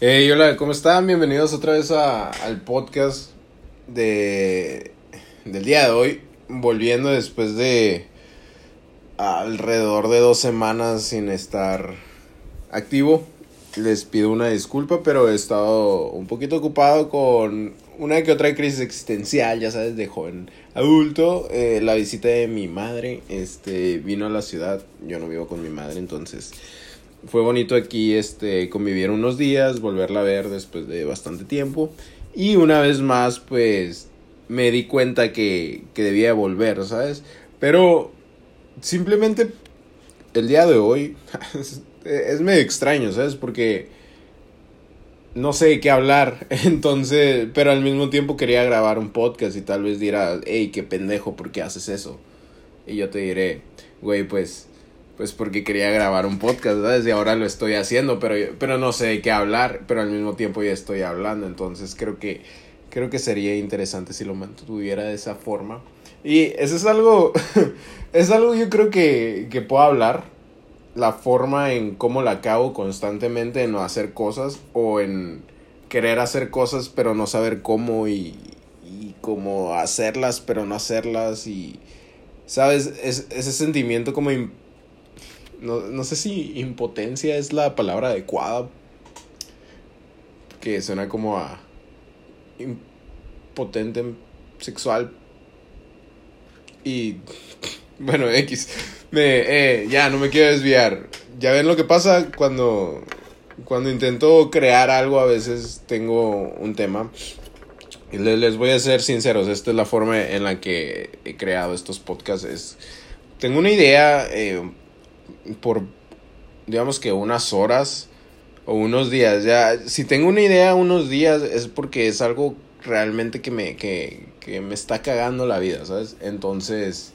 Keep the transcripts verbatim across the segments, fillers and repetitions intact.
Hey, hola, ¿cómo están? Bienvenidos otra vez a, al podcast de, del día de hoy. Volviendo después de alrededor de dos semanas sin estar activo. Les pido una disculpa, pero he estado un poquito ocupado con una que otra crisis existencial, ya sabes, de joven adulto. Eh, la visita de mi madre, este, vino a la ciudad. Yo no vivo con mi madre, entonces fue bonito aquí este, convivir unos días, volverla a ver después de bastante tiempo. Y una vez más, pues, me di cuenta que, que debía volver, ¿sabes? Pero simplemente el día de hoy es medio extraño, ¿sabes? Porque no sé de qué hablar, entonces, pero al mismo tiempo quería grabar un podcast y tal vez dirás, hey, qué pendejo, ¿por qué haces eso? Y yo te diré, güey, pues... Pues porque quería grabar un podcast, ¿sabes? Y ahora lo estoy haciendo, pero, pero no sé de qué hablar, pero al mismo tiempo ya estoy hablando. Entonces creo que, creo que sería interesante si lo mantuviera de esa forma. Y eso es algo, es algo yo creo que, que puedo hablar. La forma en cómo la cago constantemente en no hacer cosas o en querer hacer cosas pero no saber cómo y, y cómo hacerlas pero no hacerlas. Y, ¿sabes? Es, ese sentimiento como... No, no sé si impotencia es la palabra adecuada, que suena como a impotente sexual. Y bueno, X. Me, eh, ya, no me quiero desviar. Ya ven lo que pasa cuando, cuando intento crear algo, a veces tengo un tema. Y les, les voy a ser sinceros, esta es la forma en la que he creado estos podcasts. Es, tengo una idea... Eh, por digamos que unas horas o unos días. Ya si tengo una idea unos días es porque es algo realmente que me que, que me está cagando la vida, ¿sabes? Entonces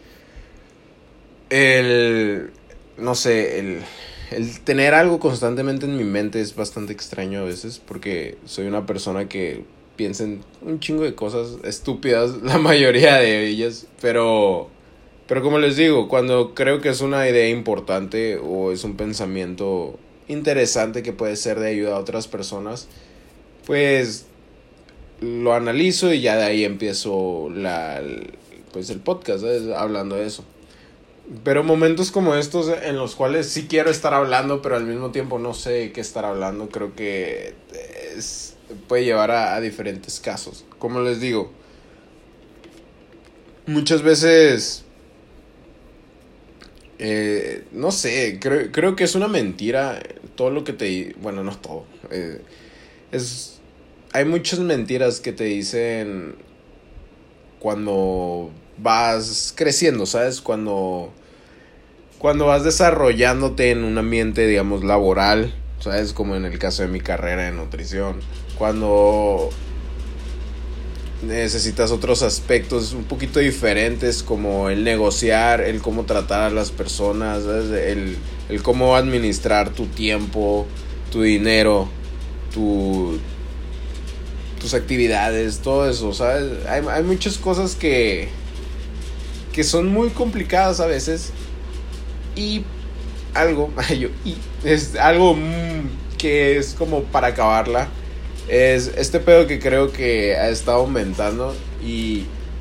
el no sé, el el tener algo constantemente en mi mente es bastante extraño a veces, porque soy una persona que piensa en un chingo de cosas estúpidas, la mayoría de ellas, pero Pero como les digo, cuando creo que es una idea importante o es un pensamiento interesante que puede ser de ayuda a otras personas, pues lo analizo y ya de ahí empiezo la, pues el podcast, ¿sabes? Hablando de eso. Pero momentos como estos en los cuales sí quiero estar hablando, pero al mismo tiempo no sé qué estar hablando, creo que es, puede llevar a, a diferentes casos. Como les digo, muchas veces... Eh, no sé, creo, creo que es una mentira todo lo que te... Bueno, no todo. Eh, es, hay muchas mentiras que te dicen cuando vas creciendo, ¿sabes? Cuando, cuando vas desarrollándote en un ambiente, digamos, laboral, ¿sabes? Como en el caso de mi carrera de nutrición. Cuando... necesitas otros aspectos un poquito diferentes, como el negociar, el cómo tratar a las personas, ¿sabes? El, el cómo administrar tu tiempo, tu dinero, tu, tus actividades, todo eso, ¿sabes? Hay, hay muchas cosas que, que son muy complicadas a veces. Y algo, yo, y es algo que es como para acabarla. Es este pedo que creo que ha estado aumentando. Y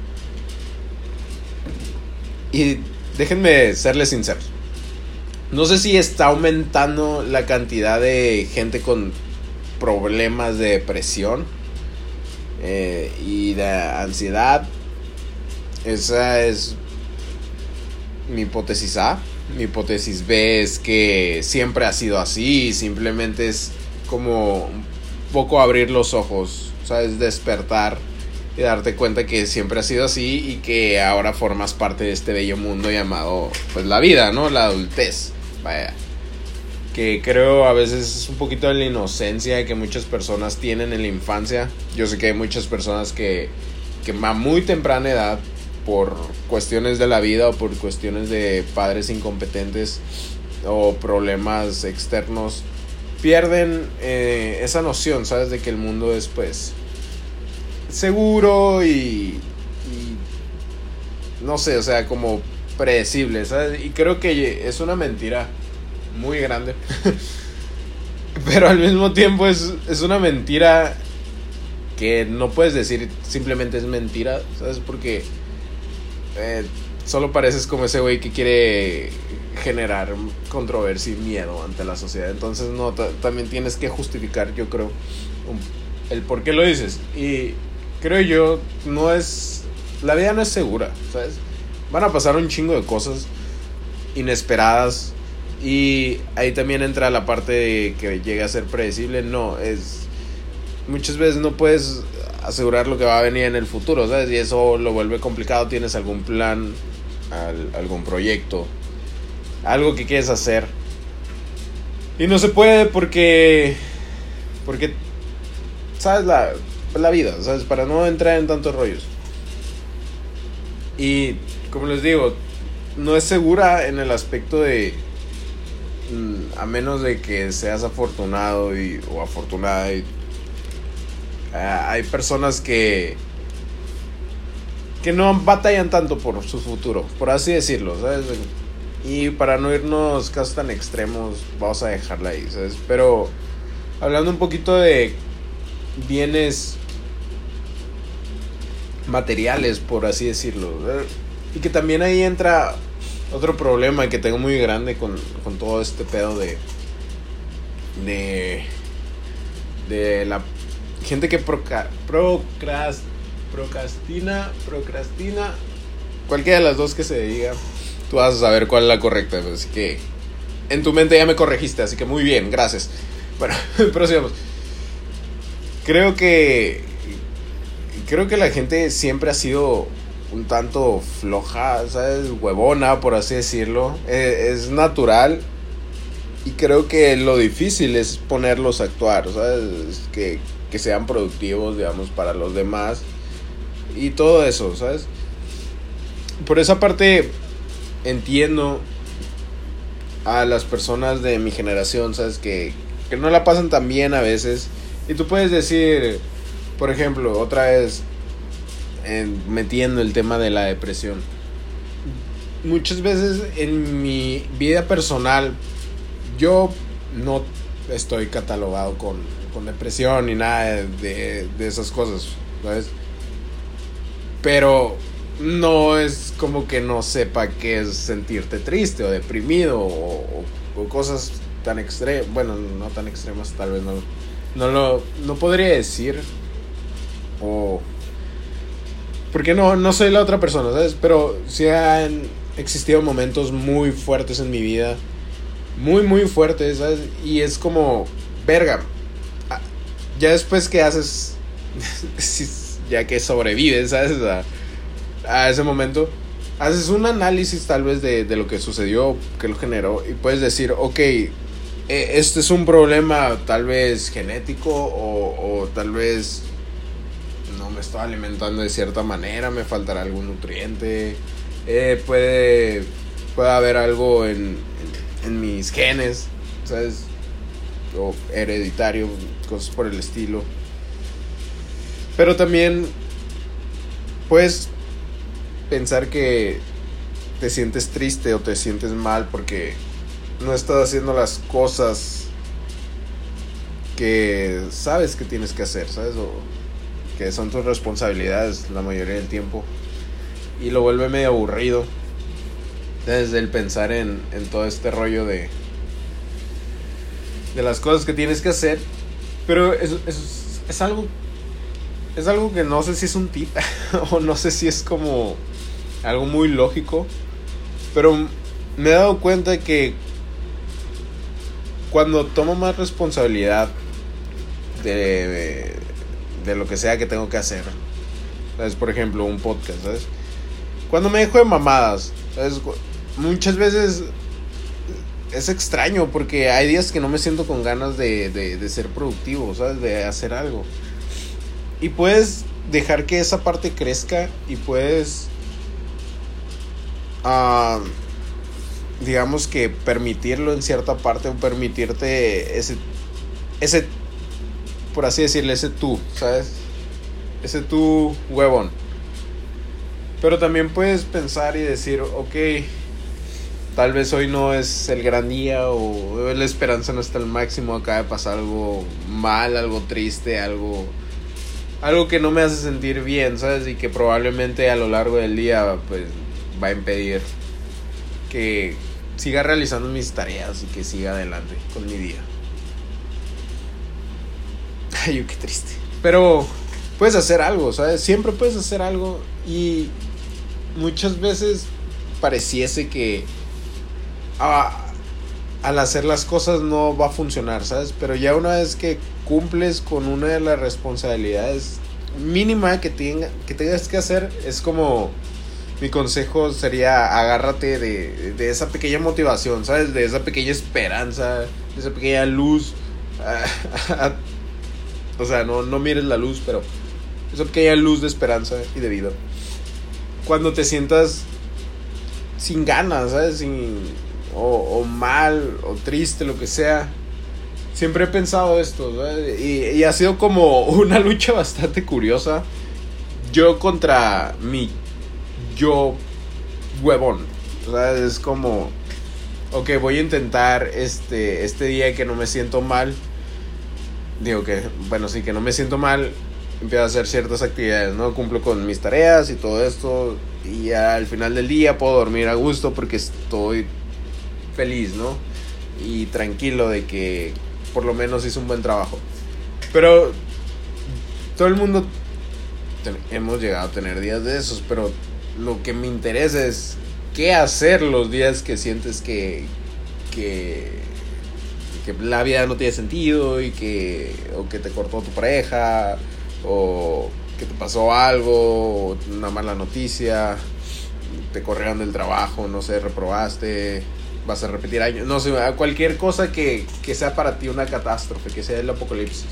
Y déjenme serles sinceros, no sé si está aumentando la cantidad de gente con problemas de depresión eh, y de ansiedad. Esa es mi hipótesis A. Mi hipótesis B es que siempre ha sido así, simplemente es como poco abrir los ojos, ¿sabes? Despertar y darte cuenta que siempre ha sido así y que ahora formas parte de este bello mundo llamado, pues, la vida, ¿no? La adultez, vaya. Que creo a veces es un poquito de la inocencia que muchas personas tienen en la infancia. Yo sé que hay muchas personas que, que a muy temprana edad, por cuestiones de la vida o por cuestiones de padres incompetentes o problemas externos, pierden eh, esa noción, ¿sabes? De que el mundo es, pues, seguro y, y no sé, o sea, como predecible, ¿sabes? Y creo que es una mentira muy grande Pero al mismo tiempo es, es una mentira que no puedes decir simplemente es mentira, ¿sabes? Porque eh, solo pareces como ese güey que quiere generar controversia y miedo ante la sociedad. Entonces no, t- también tienes que justificar, yo creo, un, el por qué lo dices. Y creo yo, no es... La vida no es segura, ¿sabes? Van a pasar un chingo de cosas inesperadas. Y ahí también entra la parte de que llegue a ser predecible. No, es... Muchas veces no puedes asegurar lo que va a venir en el futuro, ¿sabes? Y eso lo vuelve complicado. Tienes algún plan, al, algún proyecto, algo que quieres hacer. Y no se puede porque... Porque... ¿Sabes? La, la vida, ¿sabes? Para no entrar en tantos rollos. Y como les digo, no es segura en el aspecto de... A menos de que seas afortunado y, o afortunada. Y, uh, hay personas que... Que no batallan tanto por su futuro, por así decirlo, ¿sabes? Y para no irnos casos tan extremos, vamos a dejarla ahí, ¿sabes? Pero hablando un poquito de bienes materiales, por así decirlo, ¿sabes? Y que también ahí entra otro problema que tengo muy grande con, con todo este pedo de de de la gente que proca, procrast, procrastina procrastina cualquiera de las dos que se diga, tú vas a saber cuál es la correcta, así que en tu mente ya me corregiste, así que muy bien, gracias. Bueno, prosigamos. Creo que creo que la gente siempre ha sido un tanto floja, ¿sabes? Huevona, por así decirlo. Eh, es natural. Y creo que lo difícil es ponerlos a actuar, ¿sabes? Que, que sean productivos, digamos, para los demás. Y todo eso, ¿sabes? Por esa parte entiendo a las personas de mi generación, ¿sabes? Que, que no la pasan tan bien a veces. Y tú puedes decir, por ejemplo, otra vez... En, metiendo el tema de la depresión. Muchas veces en mi vida personal yo no estoy catalogado con, con depresión ni nada de, de esas cosas, ¿sabes? Pero no es como que no sepa qué es sentirte triste o deprimido o, o, o cosas tan extremas. Bueno, no tan extremas, tal vez no, no lo no podría decir. O porque no, no soy la otra persona, ¿sabes? Pero sí han existido momentos muy fuertes en mi vida. Muy, muy fuertes, ¿sabes? Y es como... Verga. Ya después que haces... ya que sobrevives, ¿sabes? A, a ese momento. Haces un análisis tal vez de, de lo que sucedió, que lo generó. Y puedes decir, ok, este es un problema tal vez genético o, o tal vez... no me estoy alimentando de cierta manera, me faltará algún nutriente, eh, puede, puede haber algo en, en, en mis genes, ¿sabes? O hereditario, cosas por el estilo. Pero también puedes pensar que te sientes triste o te sientes mal porque no estás haciendo las cosas que sabes que tienes que hacer, ¿sabes? O que son tus responsabilidades la mayoría del tiempo. Y lo vuelve medio aburrido desde el pensar en, en todo este rollo de de las cosas que tienes que hacer. Pero es, es, es algo es algo que no sé si es un tip o no sé si es como algo muy lógico, pero me he dado cuenta de que cuando tomo más responsabilidad de, de de lo que sea que tengo que hacer, ¿sabes? Por ejemplo, un podcast, ¿sabes? Cuando me dejo de mamadas, ¿sabes? Muchas veces es extraño porque hay días que no me siento con ganas de, de, de ser productivo, ¿sabes? De hacer algo. Y puedes dejar que esa parte crezca y puedes, uh, digamos que permitirlo en cierta parte o permitirte ese, ese por así decirle, ese tú, ¿sabes? Ese tú huevón. Pero también puedes pensar y decir, ok, tal vez hoy no es el gran día o la esperanza no está al máximo, acaba de pasar algo mal, algo triste, algo algo que no me hace sentir bien, ¿sabes? Y que probablemente a lo largo del día pues va a impedir que siga realizando mis tareas y que siga adelante con mi día. Ay, qué triste. Pero puedes hacer algo, ¿sabes? Siempre puedes hacer algo y muchas veces pareciese que ah, al hacer las cosas no va a funcionar, ¿sabes? Pero ya una vez que cumples con una de las responsabilidades mínima que, tenga, que tengas que hacer, es como mi consejo sería agárrate de, de esa pequeña motivación, ¿sabes? De esa pequeña esperanza, de esa pequeña luz. O sea, no, no mires la luz, pero esa pequeña luz de esperanza y de vida. Cuando te sientas sin ganas, ¿sabes? Sin, o, o mal, o triste, lo que sea. Siempre he pensado esto, ¿sabes? Y, y ha sido como una lucha bastante curiosa. Yo contra mi yo huevón. O sea, es como, ok, voy a intentar este, este día que no me siento mal. Digo que, bueno, sí, que no me siento mal. Empiezo a hacer ciertas actividades, ¿no? Cumplo con mis tareas y todo esto. Y al final del día puedo dormir a gusto porque estoy feliz, ¿no? Y tranquilo de que por lo menos hice un buen trabajo. Pero todo el mundo te- hemos llegado a tener días de esos. Pero lo que me interesa es qué hacer los días que sientes que... que que la vida no tiene sentido y que o que te cortó tu pareja o que te pasó algo, o una mala noticia, te corrieron del trabajo, no sé, reprobaste, vas a repetir años, no sé, cualquier cosa que, que sea para ti una catástrofe, que sea el apocalipsis.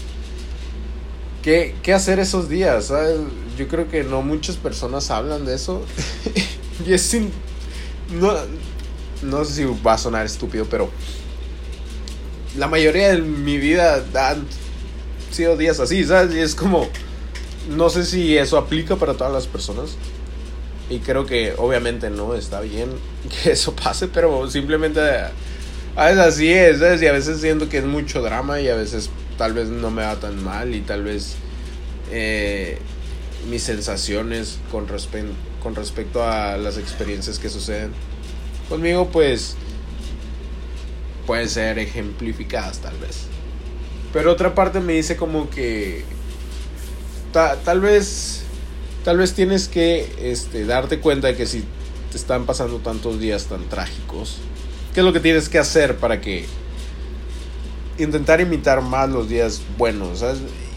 ¿Qué, qué hacer esos días? ¿Sabes? Yo creo que no muchas personas hablan de eso. Y es sin... No, no sé si va a sonar estúpido, pero la mayoría de mi vida han sido días así, ¿sabes? Y es como, no sé si eso aplica para todas las personas. Y creo que obviamente no está bien que eso pase, pero simplemente a veces así es, ¿sabes? Y a veces siento que es mucho drama y a veces tal vez no me va tan mal y tal vez eh, mis sensaciones con, respe- con respecto a las experiencias que suceden conmigo pues pueden ser ejemplificadas tal vez. Pero otra parte me dice como que ta- tal vez tal vez tienes que este, darte cuenta de que si te están pasando tantos días tan trágicos, ¿qué es lo que tienes que hacer para que intentar imitar más los días buenos, ¿sabes?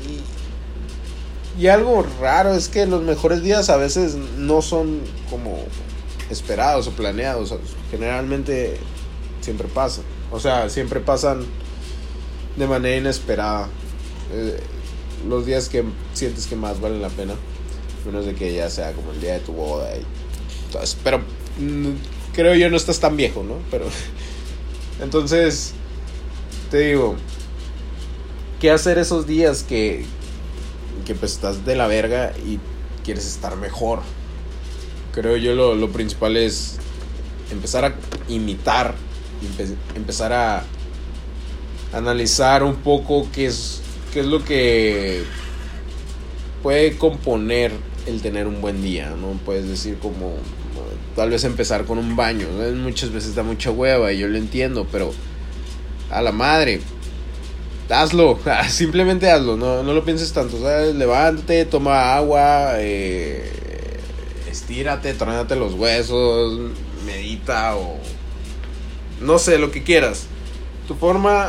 Y, y algo raro es que los mejores días a veces no son como esperados o planeados, ¿sabes? Generalmente siempre pasan. O sea, siempre pasan de manera inesperada. Eh, los días que sientes que más valen la pena, menos de que ya sea como el día de tu boda. Y, entonces, pero mm, creo yo no estás tan viejo, ¿no? Pero entonces te digo, ¿qué hacer esos días que que pues estás de la verga y quieres estar mejor? Creo yo lo, lo principal es empezar a imitar, empe- empezar a analizar un poco qué es, qué es lo que puede componer el tener un buen día, ¿no? Puedes decir como, tal vez empezar con un baño, ¿no? Muchas veces da mucha hueva y yo lo entiendo, pero a la madre, hazlo, simplemente hazlo, no, no lo pienses tanto, ¿sabes? Levántate, toma agua, eh, estírate, trónate los huesos, medita o no sé, lo que quieras. Tu forma.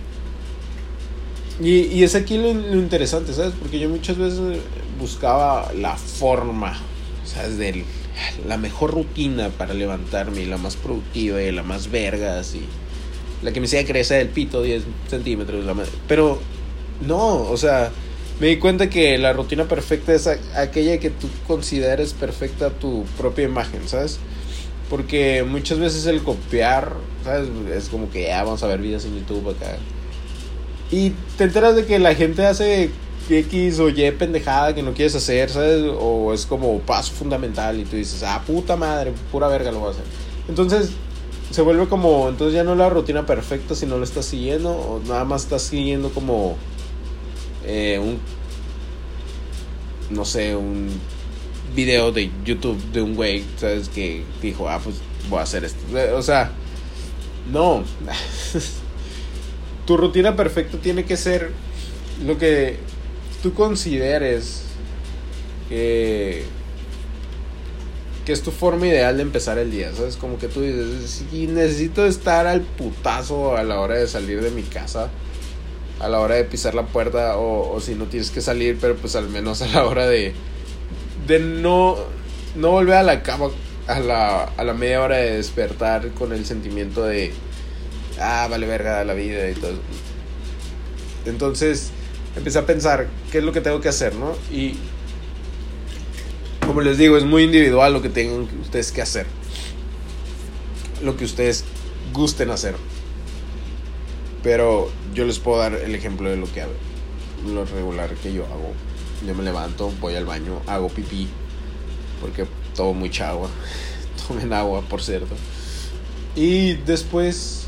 Y, y es aquí lo, lo interesante, ¿sabes? Porque yo muchas veces buscaba la forma, ¿sabes? De la mejor rutina para levantarme, y la más productiva y la más vergas y la que me hacía crecer el pito diez centímetros. La madre. Pero no, o sea, me di cuenta que la rutina perfecta es a, aquella que tú consideres perfecta a tu propia imagen, ¿sabes? Porque muchas veces el copiar, ¿sabes? Es como que ya vamos a ver videos en YouTube acá. Y te enteras de que la gente hace X o Y pendejada que no quieres hacer, ¿sabes? O es como paso fundamental y tú dices, ah, puta madre, pura verga lo voy a hacer. Entonces, se vuelve como, entonces ya no es la rutina perfecta si no lo estás siguiendo, o nada más estás siguiendo como eh, un, no sé, un video de YouTube de un güey, ¿sabes? Que dijo, ah, pues voy a hacer esto. O sea, no. Tu rutina perfecta tiene que ser lo que tú consideres que, que es tu forma ideal de empezar el día, ¿sabes? Como que tú dices, si necesito estar al putazo a la hora de salir de mi casa, a la hora de pisar la puerta, o, o si no tienes que salir, pero pues al menos a la hora de de no no volver a la cama a la, a la media hora de despertar con el sentimiento de ah, vale verga la vida y todo eso. Entonces empecé a pensar qué es lo que tengo que hacer, ¿no? Y como les digo, es muy individual lo que tengan ustedes que hacer, lo que ustedes gusten hacer, pero yo les puedo dar el ejemplo de lo que hago, lo regular que yo hago. Yo me levanto, voy al baño, hago pipí, porque tomo mucha agua. Tomen agua, por cierto. Y después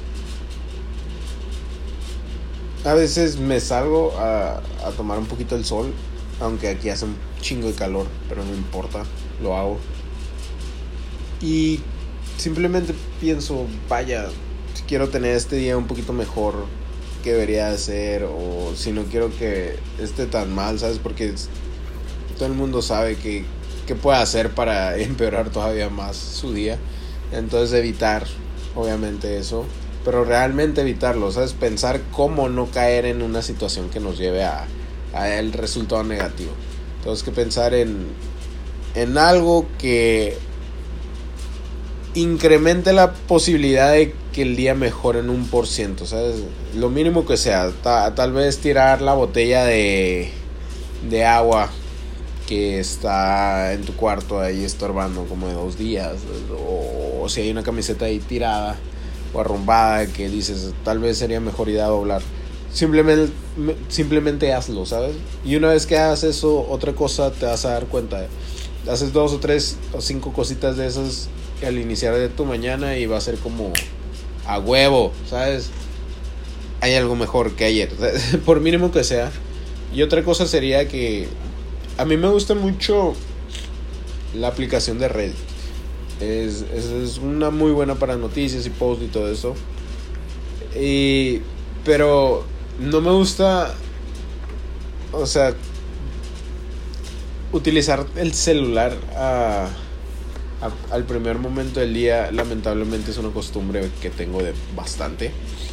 a veces me salgo a, a tomar un poquito el sol, aunque aquí hace un chingo de calor, pero no importa, lo hago. Y simplemente pienso, vaya, si quiero tener este día un poquito mejor, ¿qué debería hacer? O si no quiero que esté tan mal, ¿sabes? Porque todo el mundo sabe que, que puede hacer para empeorar todavía más su día. Entonces evitar, obviamente, eso, pero realmente evitarlo, ¿sabes? Pensar cómo no caer en una situación que nos lleve a, a el resultado negativo. Entonces que pensar en, en algo que incremente la posibilidad de que el día mejore en un por ciento, ¿sabes? Lo mínimo que sea, ta, tal vez tirar la botella de, de agua que está en tu cuarto ahí estorbando como de dos días, o, o si hay una camiseta ahí tirada o arrumbada que dices, tal vez sería mejor idea doblar. Simplemente, simplemente hazlo, ¿sabes? Y una vez que hagas eso, otra cosa te vas a dar cuenta. Haces dos o tres o cinco cositas de esas al iniciar de tu mañana y va a ser como a huevo, ¿sabes? Hay algo mejor que ayer, por mínimo que sea. Y otra cosa sería que a mí me gusta mucho la aplicación de Reddit. Es, es, es una muy buena para noticias y posts y todo eso. Y, pero no me gusta, o sea, utilizar el celular a, a, al primer momento del día. Lamentablemente es una costumbre que tengo de bastante.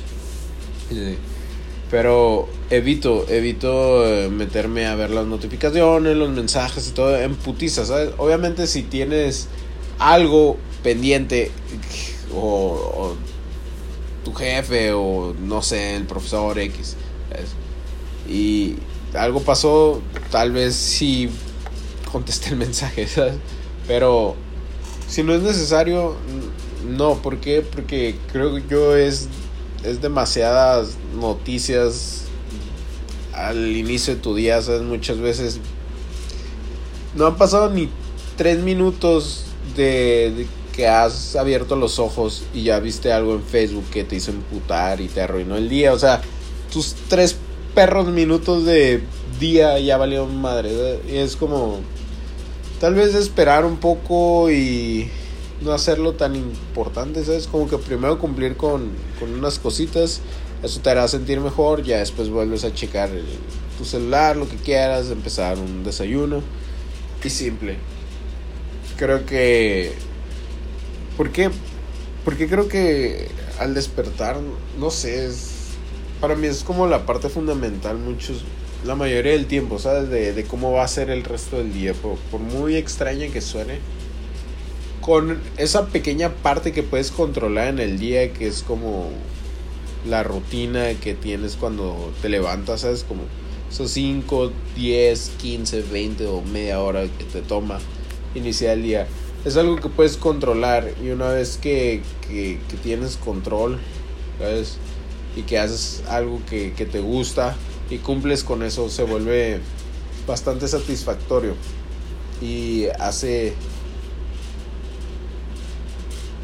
Pero evito, evito meterme a ver las notificaciones, los mensajes y todo en putiza, ¿sabes? Obviamente si tienes algo pendiente o, o tu jefe o no sé, el profesor X, ¿sabes? Y algo pasó, tal vez sí contesté el mensaje, ¿sabes? Pero si no es necesario, no. ¿Por qué? Porque creo que yo es es demasiadas noticias al inicio de tu día, ¿sabes? Muchas veces no han pasado ni tres minutos de, de que has abierto los ojos y ya viste algo en Facebook que te hizo emputar y te arruinó el día. O sea, tus tres perros minutos de día ya valieron madre, ¿sabes? Y es como tal vez esperar un poco y no hacerlo tan importante, ¿sabes? Como que primero cumplir con, con unas cositas, eso te hará sentir mejor, ya después vuelves a checar el, tu celular, lo que quieras, empezar un desayuno y simple. Creo que ¿por qué? Porque creo que al despertar, no sé, es, para mí es como la parte fundamental muchos, la mayoría del tiempo, ¿sabes? De, de cómo va a ser el resto del día, por, por muy extraña que suene, con esa pequeña parte que puedes controlar en el día, que es como la rutina que tienes cuando te levantas, ¿sabes? Como esos cinco, diez, quince, veinte o media hora que te toma iniciar el día. Es algo que puedes controlar, y una vez que, que, que tienes control, ¿sabes? Y que haces algo que, que te gusta y cumples con eso, se vuelve bastante satisfactorio y hace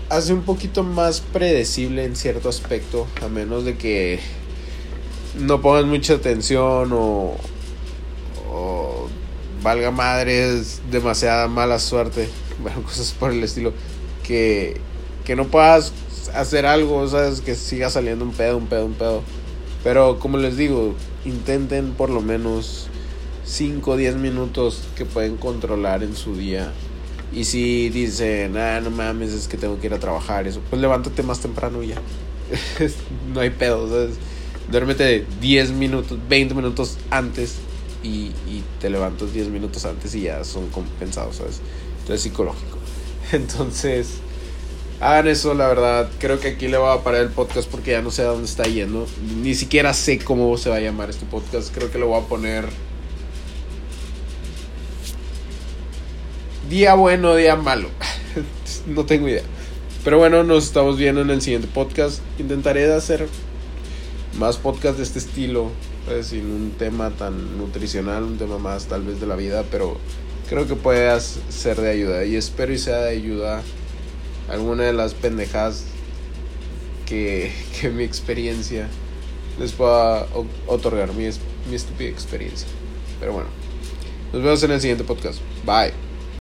hace un poquito más predecible en cierto aspecto, a menos de que no pongas mucha atención o, o valga madres, demasiada mala suerte, bueno, cosas por el estilo, que, que no puedas hacer algo, sabes, que siga saliendo un pedo, un pedo, un pedo. Pero como les digo, intenten por lo menos cinco o diez minutos que pueden controlar en su día. Y si dicen, ah, no mames, es que tengo que ir a trabajar, eso, pues levántate más temprano y ya. No hay pedo, ¿sabes? Duérmete diez minutos, veinte minutos antes y, y te levantas diez minutos antes y ya son compensados, ¿sabes? Entonces es psicológico. Entonces, hagan eso, la verdad. Creo que aquí le voy a parar el podcast porque ya no sé a dónde está yendo. Ni siquiera sé cómo se va a llamar este podcast. Creo que lo voy a poner día bueno, día malo. No tengo idea. Pero bueno, nos estamos viendo en el siguiente podcast. Intentaré hacer más podcasts de este estilo, pues, sin un tema tan nutricional, un tema más tal vez de la vida, pero creo que puede ser de ayuda. Y espero y sea de ayuda alguna de las pendejadas que, que mi experiencia les pueda otorgar, mi, mi estúpida experiencia. Pero bueno, nos vemos en el siguiente podcast. Bye.